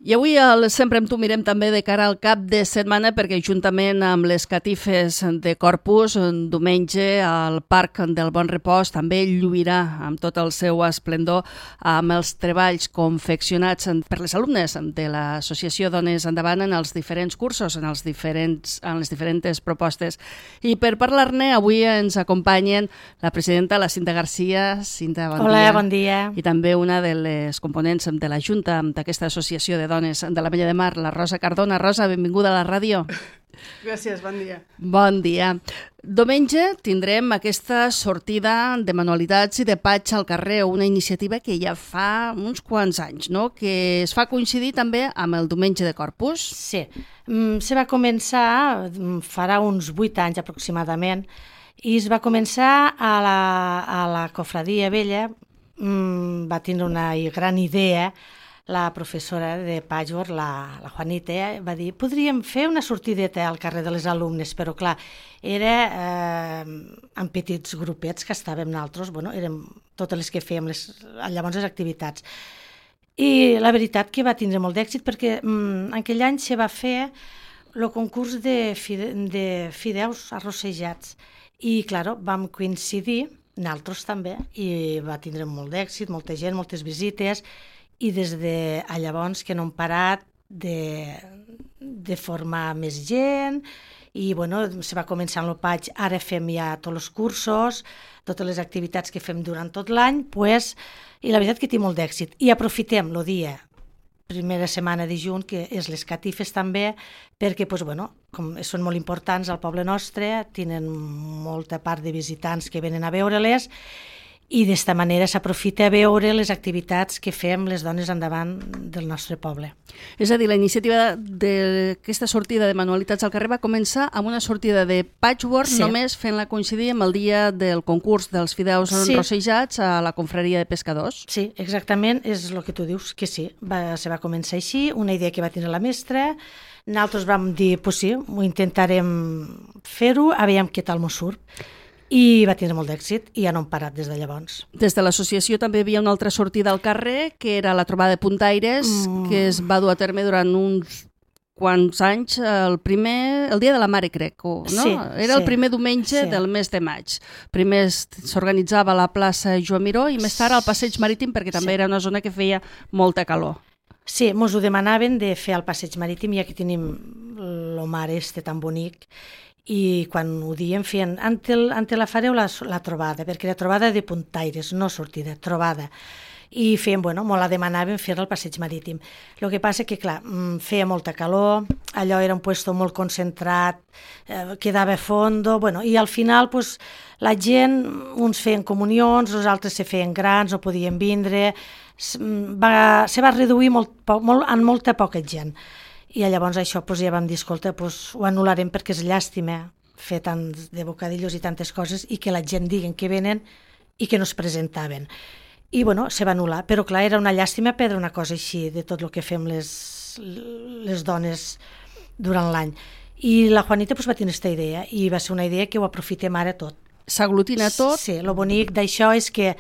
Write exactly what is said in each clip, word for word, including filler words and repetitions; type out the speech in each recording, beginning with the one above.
I avui el Sempre amb tu mirem també de cara al cap de setmana perquè juntament amb les catifes de Corpus, diumenge al Parc del Bon Repòs també lluirà amb tot el seu esplendor amb els treballs confeccionats per les alumnes de l'Associació Dones Endavant en els diferents cursos, en, els diferents, en les diferents propostes. I per parlar-ne avui ens acompanyen la presidenta, la Cinta Garcia. Cinta, bon Hola, dia. bon dia. I també una de les components de la Junta d'aquesta associació de dones de la Mella de Mar, la Rosa Cardona. Rosa, benvinguda a la ràdio. Gràcies, bon dia. Bon dia. Diumenge tindrem aquesta sortida de manualitats i de patx al carrer, una iniciativa que ja fa uns quants anys, no? Que es fa coincidir també amb el diumenge de Corpus. Sí, mm, se va començar, farà uns vuit anys aproximadament, i es va començar a la, a la Cofradia Vella. Mm, va tindre una gran idea la professora de Patchwork, la, la Juanita, va dir, podríem fer una sortideta al carrer de les alumnes, però clar, era eh, en petits grupets que estàvem nosaltres, bueno, érem totes les que fèiem les, llavors les activitats. I la veritat que va tindre molt d'èxit perquè mm, aquell any se va fer el concurs de, fide, de fideus arrossejats i, clar, vam coincidir, nosaltres també, i va tindre molt d'èxit, molta gent, moltes visites, i des de llavors que no hem parat de, de formar més gent i bueno, se va començar amb el patx, ara fem ja tots els cursos, totes les activitats que fem durant tot l'any, pues, i la veritat que té molt d'èxit. I aprofitem el dia, primera setmana de juny, que és les catifes també, perquè pues, bueno, com són molt importants al poble nostre, tenen molta part de visitants que venen a veure-les, i d'esta manera s'aprofita a veure les activitats que fem les dones endavant del nostre poble. És a dir, la iniciativa d'aquesta sortida de manualitats al carrer va començar amb una sortida de patchwork, sí. Només fent-la coincidir amb el dia del concurs dels fideus sí. Rossejats a la confraria de pescadors. Sí, exactament, és el que tu dius, que sí, va, se va començar així, una idea que va tenir la mestra, nosaltres vam dir, pues sí, ho intentarem fer-ho, aviam què tal mos surt. I va tindre molt d'èxit i ja no hem parat des de llavors. Des de l'associació també hi havia una altra sortida al carrer, que era la trobada de puntaires, mm. que es va dur a terme durant uns quants anys, el primer, el dia de la mare, crec, o, no? Sí, era sí, el primer diumenge sí. del mes de maig. Primer s'organitzava a la plaça Joan Miró i més tard al passeig marítim, perquè també sí. era una zona que feia molta calor. Sí, mos ho demanaven de fer al passeig marítim, ja que tenim el mar este tan bonic, i quan ho diem feien, ante, ante la fareu la, la trobada, perquè era trobada de puntaires, no sortida, trobada. I feien, bueno, molt la demanaven fer-la al passeig marítim. El que passa que, clar, feia molta calor, allò era un puesto molt concentrat, eh, quedava fondo, bueno, i al final, pues, la gent, uns feien comunions, els altres se feien grans, no podien vindre, va, se va reduir molt, molt, en molta poca gent. I llavors això pues, ja vam dir, escolta, pues, ho anul·larem perquè és llàstima fer tant de bocadillos i tantes coses i que la gent diguen que venen i que no es presentaven. I bueno, se va anul·lar, però clar, era una llàstima perdre una cosa així de tot el que fem les, les dones durant l'any. I la Juanita pues, va tenir aquesta idea i va ser una idea que ho aprofitem ara tot. S'aglutina tot? Sí, el bonic d'això és que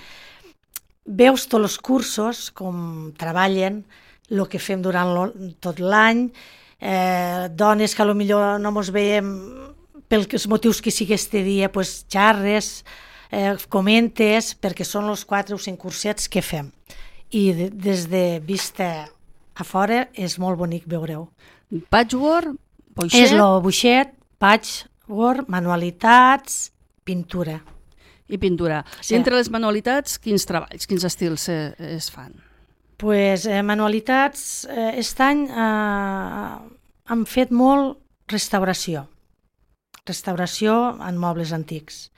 veus tots els cursos, com treballen, el que fem durant tot l'any, eh, dones que potser no ens veiem pels motius que sigui este dia, pues, xarres, eh, comentes, perquè són els quatre o cinc cursets que fem. I de, des de vista a fora és molt bonic veure-ho. Patchwork, boixet? És el boixet, patchwork, manualitats, pintura. I pintura. Sí. I entre les manualitats, quins treballs, quins estils es, es fan? Pues, eh, manualitats, eh, aquest any eh, hem fet molt restauració, restauració en mobles antics.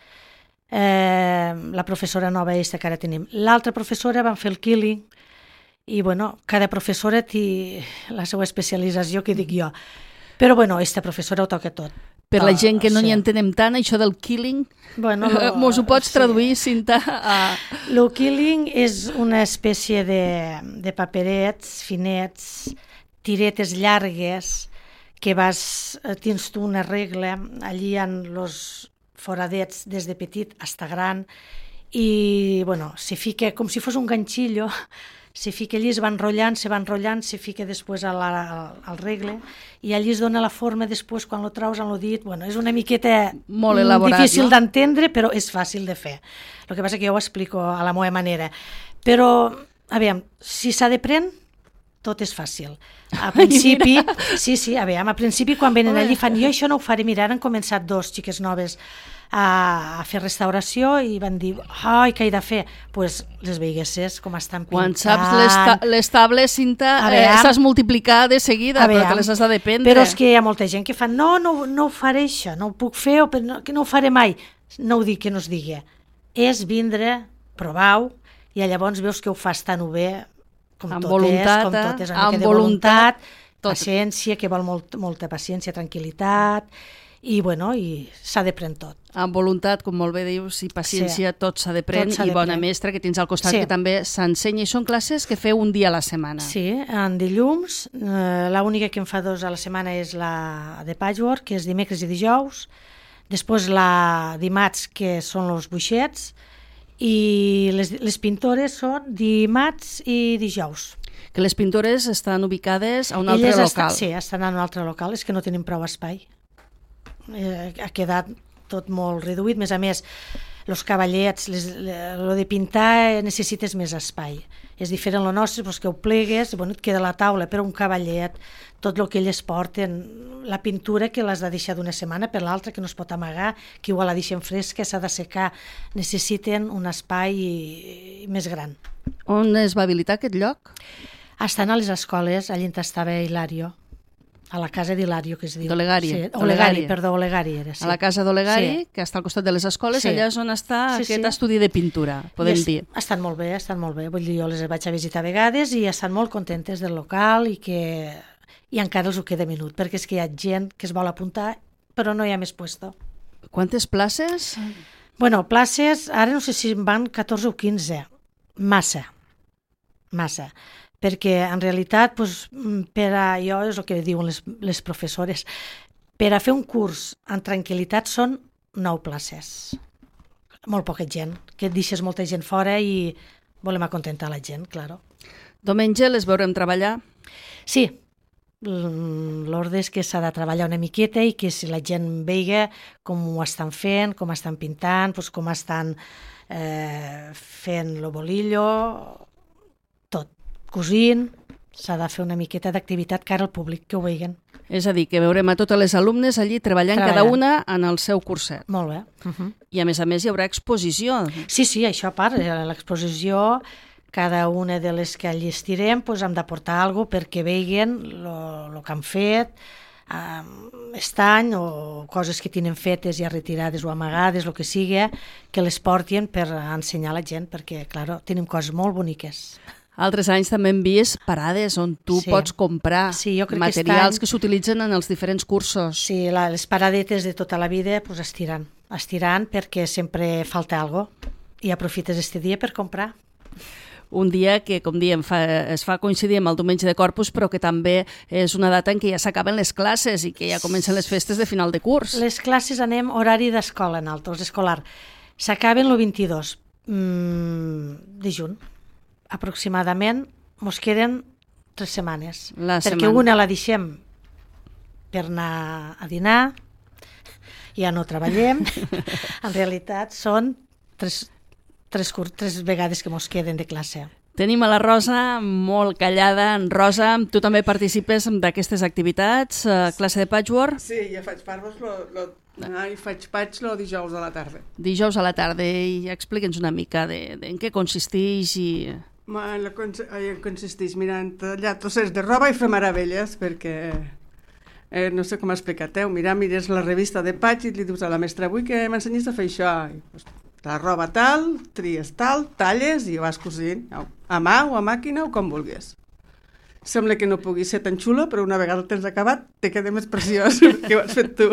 Eh, la professora nova és que ara tenim. L'altra professora van fer el quilling i bueno, cada professora té la seva especialització, que dic jo. Però bueno, aquesta professora ho toca tot. Per la gent que no n'hi entenem tant, això del quilling, bueno, lo, mos ho pots sí. traduir, Cinta? A... El quilling és una espècie de, de paperets finets, tiretes llargues, que vas, tens tu una regla, allí hi ha els foradets des de petit fins gran, i bueno, se fica com si fos un ganxillo, se fica allí, es va enrotllant, se va enrotllant, se fica després al, al, al regle, i allí es dona la forma després, quan lo traus amb el dit. Bueno, és una miqueta molt elaborat, difícil no? d'entendre, però és fàcil de fer. El que passa que jo ho explico a la meva manera. Però, a veure, si s'ha de prendre, tot és fàcil. A principi, sí, sí, a veure, a principi quan venen allí fan, jo això no ho faré, mira, ara han començat dos xiques noves a, a fer restauració i van dir, ai, què he de fer? Doncs pues, les veiguesses com estan pintant. Quan saps les, ta les tables, Cinta, eh, saps multiplicar de seguida, però te les has de dependre. Però és que hi ha molta gent que fa, no, no, no ho faré això, no ho puc fer, o no, que no ho faré mai. No ho dic que no es digui. És vindre, provar-ho, i llavors veus que ho fas tan bé, com amb tot voluntat, és, com tot és, una amb mica de voluntat, voluntat, paciència, que vol molt, molta paciència, tranquil·litat, i bueno, i s'ha de prendre tot. Amb voluntat, com molt bé dius, i paciència, sí. Tot s'ha de prendre, i bona prendre. Mestra que tens al costat, sí. Que també s'ensenya, i són classes que feu un dia a la setmana. Sí, en dilluns, eh, l'única que em fa dos a la setmana és la de patchwork, que és dimecres i dijous, després la dimarts, que són els buixets, i les, les pintores són dimarts i dijous. Que les pintores estan ubicades a un altre Elles local. Estan, sí, estan en un altre local, és que no tenim prou espai. Eh, ha quedat tot molt reduït, més a més, els cavallets, les, el de pintar necessites més espai. És diferent el nostre, doncs que ho plegues, bueno, et queda la taula, però un cavallet, tot el que elles porten, la pintura que l'has de deixar d'una setmana per l'altra, que no es pot amagar, que igual la deixen fresca, s'ha de secar, necessiten un espai i, i més gran. On es va habilitar aquest lloc? Estan a les escoles, allà on estava Hilario, a la casa d'Hilario, que es diu. D'Olegari. Sí, Olegari, perdó, Olegari era. Sí. A la casa d'Olegari, sí. Que està al costat de les escoles, sí. Allà és on està sí, aquest sí. estudi de pintura, podem es, dir. Estan molt bé, estan molt bé. Vull dir, jo les vaig a visitar a vegades i estan molt contentes del local i que i encara els ho queda minut, perquè és que hi ha gent que es vol apuntar, però no hi ha més puesto. Quantes places? Bueno, places, ara no sé si en van catorze o quinze. Massa. Massa. Perquè en realitat, doncs, per a, jo és el que diuen les, les professores, per a fer un curs en tranquil·litat són nou places. Molt poca gent, que et deixes molta gent fora i volem acontentar la gent, claro. Diumenge les veurem treballar? Sí, l'ordre és que s'ha de treballar una miqueta i que si la gent veiga com ho estan fent, com estan pintant, doncs com estan eh, fent el bolillo, tot. Cosint, s'ha de fer una miqueta d'activitat cara al públic, que ho veiguen. És a dir, que veurem a totes les alumnes allí treballant, treballant. Cada una en el seu curset. Molt bé. Uh -huh. I a més a més hi haurà exposició. Sí, sí, això a part, l'exposició, cada una de les que allí estirem, doncs hem de portar alguna cosa perquè veiguen el que han fet, aquest any, o coses que tenen fetes ja retirades o amagades, el que sigui, que les portin per ensenyar a la gent, perquè, clar, tenim coses molt boniques. Altres anys també hem vist parades on tu sí. pots comprar sí, jo crec materials que, que s'utilitzen en els diferents cursos. Sí, la, les paradetes de tota la vida pues, estiran, estiran perquè sempre falta alguna cosa i aprofites este dia per comprar. Un dia que, com diem, fa, es fa coincidir amb el diumenge de Corpus, però que també és una data en què ja s'acaben les classes i que ja comencen les festes de final de curs. Les classes anem horari d'escola en altres, escolar. S'acaben el vint-i-dos mm, de juny. Aproximadament mos queden tres setmanes. La perquè setmana. Una la deixem per anar a dinar, ja no treballem. En realitat són tres, tres, tres vegades que mos queden de classe. Tenim a la Rosa molt callada. Rosa, tu també participes d'aquestes activitats, uh, classe de patchwork? Sí, ja faig part, lo, lo, no, i faig patch el dijous a la tarda. Dijous a la tarda, i explica'ns una mica de, de en què consisteix i... La consisteix mirant allà trossets de roba i fer meravelles, perquè eh, no sé com explicar-te, mirar, mires la revista de patch i li dius a la mestra, avui que m'ensenyis a fer això, i, pues, la roba tal, tries tal, talles i vas cosint, a mà o a màquina o com vulguis. Sembla que no pugui ser tan xulo, però una vegada el tens acabat te queda més preciós que ho has fet tu.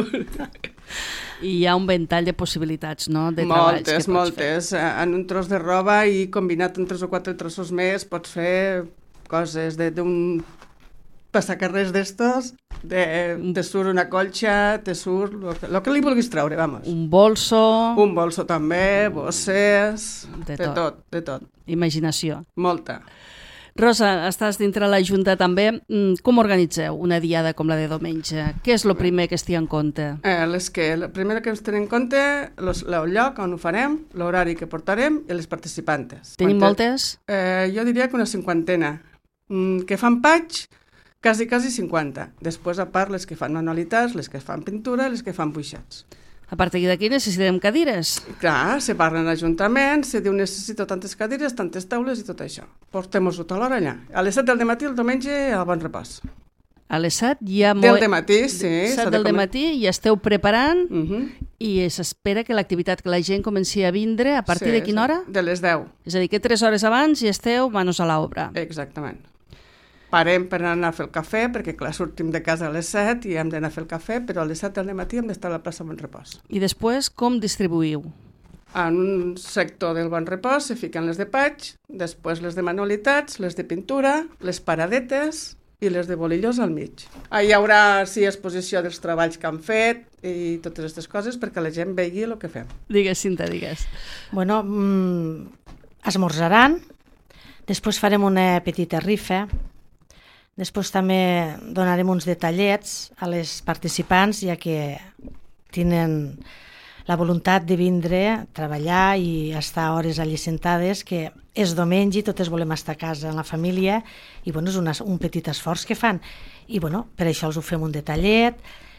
I hi ha un ventall de possibilitats, no?, de moltes, treballs que moltes. Fer. En un tros de roba i combinat amb tres o quatre trossos més pots fer coses d'un passacarrers d'estos, de, te surt una colxa, te surt el que li vulguis treure, vamos. Un bolso... Un bolso també, bosses... De tot. De tot, de tot. Imaginació. Molta. Rosa, estàs dintre la Junta també. Com organitzeu una diada com la de diumenge? Què és el primer que es té en compte? Eh, les que, el primer que ens tenim en compte, los, el lloc on ho farem, l'horari que portarem i les participantes. Tenim Quantes? moltes? Eh, jo diria que una cinquantena. Mm, que fan patx, quasi, quasi cinquanta. Després, a part, les que fan manualitats, les que fan pintura, les que fan buixats. A partir d'aquí necessitem cadires. Clar, se parla en l'Ajuntament, se diu necessito tantes cadires, tantes taules i tot això. Portem-ho tota l'hora allà. A les set del matí el diumenge al Bon Repòs. A les set ja... Del dematí, sí. set del dematí i esteu preparant uh -huh. i s'espera que l'activitat, que la gent comenci a vindre a partir sí, de quina hora? De les deu. És a dir, que tres hores abans i esteu manos a l'obra. Exactament. Parem per anar a fer el cafè, perquè clar, sortim de casa a les set i hem d'anar a fer el cafè, però a les set del matí hem d'estar a la plaça Bon Repòs. I després, com distribuïu? En un sector del Bon Repòs se fiquen les de patx, després les de manualitats, les de pintura, les paradetes i les de bolillos al mig. Hi haurà, sí, exposició dels treballs que han fet i totes aquestes coses perquè la gent vegi el que fem. Digues, Cinta, digues. Bueno, mmm, esmorzaran, després farem una petita rifa, després també donarem uns detallets a les participants, ja que tenen la voluntat de vindre a treballar i estar hores allí sentades, que és diumenge i totes volem estar a casa amb la família, i bueno, és una, un petit esforç que fan. I bueno, per això els ho fem un detallet,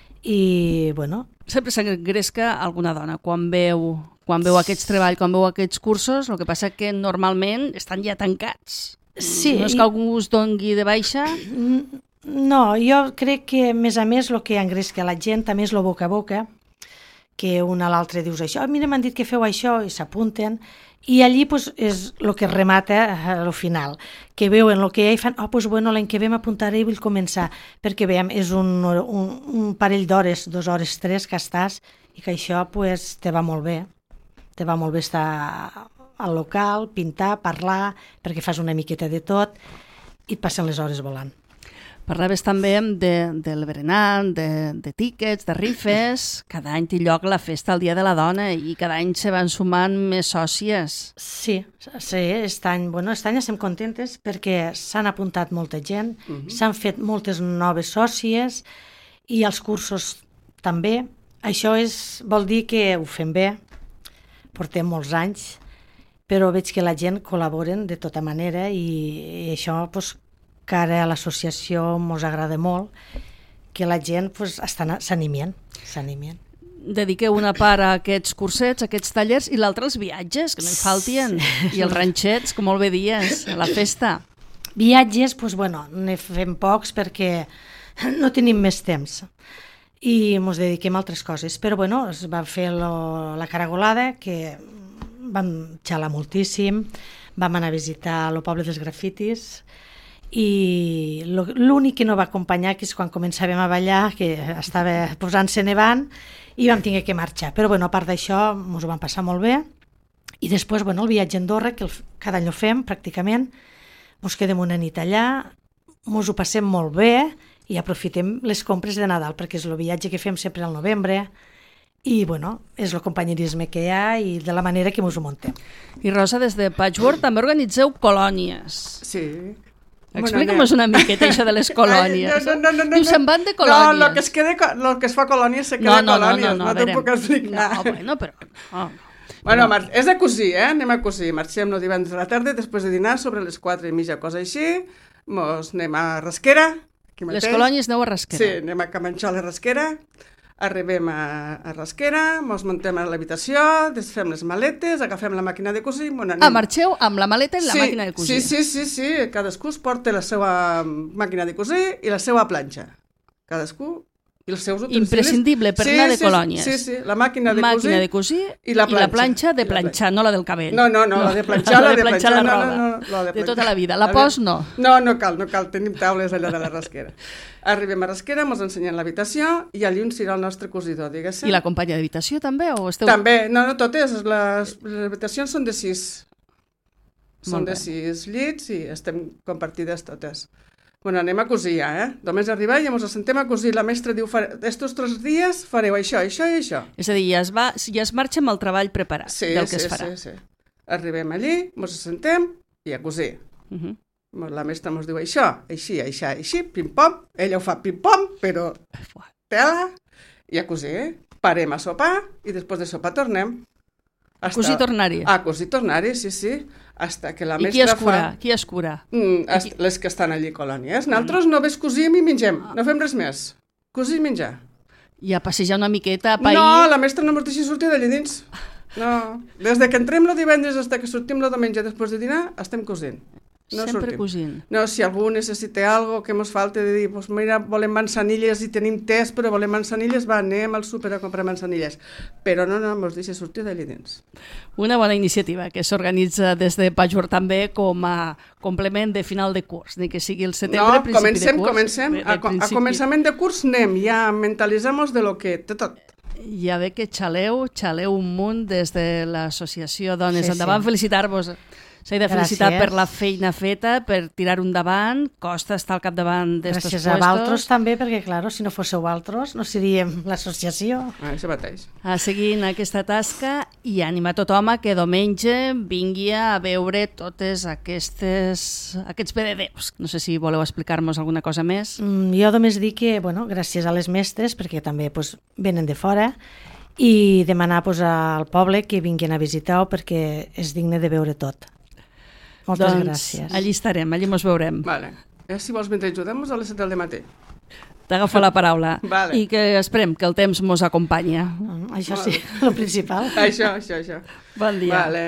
i bueno... Sempre s'engresca alguna dona quan veu, quan veu aquests treballs, quan veu aquests cursos, el que passa que normalment estan ja tancats. Sí. No és que algú us dongui de baixa? No, jo crec que, a més a més, el que engresca la gent també és el boca a boca, que un a l'altre dius això, oh, mira, m'han dit que feu això, i s'apunten, i allí pues, és el que remata al final, que veuen el que hi ha i fan, oh, pues, bueno, l'any que ve m'apuntaré i vull començar, perquè veiem, és un, un, un parell d'hores, dues hores, tres, que estàs, i que això pues, te va molt bé, te va molt bé estar al local, pintar, parlar, perquè fas una miqueta de tot, i et passen les hores volant. Parlaves també de, del berenar, de, de tíquets, de rifes. Cada any té lloc la festa al Dia de la Dona i cada any se van sumant més sòcies. Sí, sí, aquest any, bueno, aquest any estem contentes perquè s'han apuntat molta gent, uh -huh. s'han fet moltes noves sòcies i els cursos també. Això és, vol dir que ho fem bé, portem molts anys, però veig que la gent col·laboren de tota manera i, i això, doncs, que ara a l'associació ens agrada molt, que la gent pues, s'animien, s'animien. Dediqueu una part a aquests cursets, a aquests tallers, i l'altra als viatges, que no hi faltien, i els ranxets, com molt bé dies, a la festa. Viatges, doncs, bueno, ne fem pocs perquè no tenim més temps i ens dediquem a altres coses, però bueno, es va fer lo, la caragolada, que vam xalar moltíssim, vam anar a visitar el poble dels grafitis, i l'únic que no va acompanyar, que és quan començàvem a ballar, que estava posant-se nevant i vam tenir que marxar, però bueno, a part d'això ens ho vam passar molt bé. I després, bueno, el viatge a Andorra, que el, cada any ho fem pràcticament, ens quedem una nit allà, ens ho passem molt bé i aprofitem les compres de Nadal, perquè és el viatge que fem sempre al novembre i bueno, és el companyerisme que hi ha i de la manera que ens ho muntem. I Rosa, des de Patchwork també organitzeu colònies. Sí. Explica'm-nos una miqueta això de les colònies. No, no, no, no, Diu, se'n van de colònies. No, el que es, quede, lo que es fa colònies se queda no, no, colònies, no, no, no, no t'ho puc explicar. No, bueno, però... Oh. Bueno, no. És de cosir, eh? Anem a cosir. Marxem el divendres a la tarda, després de dinar, sobre les quatre i mitja, cosa així. Mos anem a Rasquera. Les colònies aneu a Rasquera. Sí, anem a Camanxol a Rasquera. Arribem a, a Rasquera, mos muntem a l'habitació, desfem les maletes, agafem la màquina de cosir... Ah, marxeu amb la maleta i la sí, màquina de cosir. Sí, sí, sí, sí, cadascú es porta la seva màquina de cosir i la seva planxa. Cadascú i els seus utensils. Imprescindible per sí, anar de sí, colònies. Sí, sí, la màquina de màquina cosir, de cosir i la planxa, i la planxa de planxar, no la del cabell. No, no, no, la de planxar, la la de planxar la no, roba. No, no, no, la de, de tota la vida. La pos no. No, no cal, no cal, tenim taules allà de la Rasquera. Arribem a Rasquera, ens ensenyen l'habitació i allí on serà el nostre cosidor, diguéssim. I la companya d'habitació també? O esteu... També, no, no, totes, les, les habitacions són de sis. Són de sis llits i estem compartides totes. Bueno, anem a cosir ja, eh? Només arribar i ens assentem a cosir. La mestra diu, estos tres dies fareu això, això i això. És a dir, ja es, va, ja es marxa amb el treball preparat sí, del que sí, es farà. Sí, sí. Arribem allí, ens assentem i a cosir. Uh -huh. La mestra ens diu això, així, així, així, pim-pom. Ella ho fa pim-pom, però tela, i a cosir. Parem a sopar i després de sopar tornem. A cosir i tornar-hi. A cosir i tornar-hi, sí, sí. Hasta que la I mestra qui es cura? fa... Qui es cura? Mm, qui... Les que estan allí colònies. Nosaltres mm. només cosim i mengem, no fem res més. Cosir i menjar. I a passejar una miqueta, a pair... No, la mestra no ens deixa sortir d'allà dins. No. Des de que entrem el divendres fins que sortim el diumenge després de dinar, estem cosint. No Sempre sortim. cosint. No, si algú necessita algo que ens falta de dir, pues mira, volem manzanilles i tenim tes, però volem manzanilles, va, anem al súper a comprar manzanilles. Però no, no, ens deixa sortir d'allà dins. Una bona iniciativa que s'organitza des de Patchwork també com a complement de final de curs, ni que sigui el setembre, no, principi comencem, de curs. comencem, comencem. A, principi... a començament de curs anem, ja mentalitzem-nos de lo que té tot. Ja ve que xaleu, xaleu un munt des de l'associació Dones sí, Endavant. Sí. Felicitar-vos. S'ha de felicitar Gràcies. per la feina feta, per tirar endavant, costa estar al capdavant d'estos puestos. Gràcies a Valtros també, perquè, clar, si no fósseu Valtros, no seríem l'associació. Ah, això mateix. A seguir en aquesta tasca i animar tothom a que diumenge vingui a veure totes aquestes, aquests P D Ds. No sé si voleu explicar-nos alguna cosa més. Mm, jo només dic que, bueno, gràcies a les mestres, perquè també pues, venen de fora, i demanar pues, al poble que vinguin a visitar-ho perquè és digne de veure tot. Moltes doncs, gràcies. Allí estarem, allí mos veurem. Vale. Eh, si vols mentre ajudem-nos a les set del matí. T'agafo la paraula. Vale. I que esperem que el temps mos acompanya. Mm, això sí, el principal. Això, això, això. Bon dia. Vale.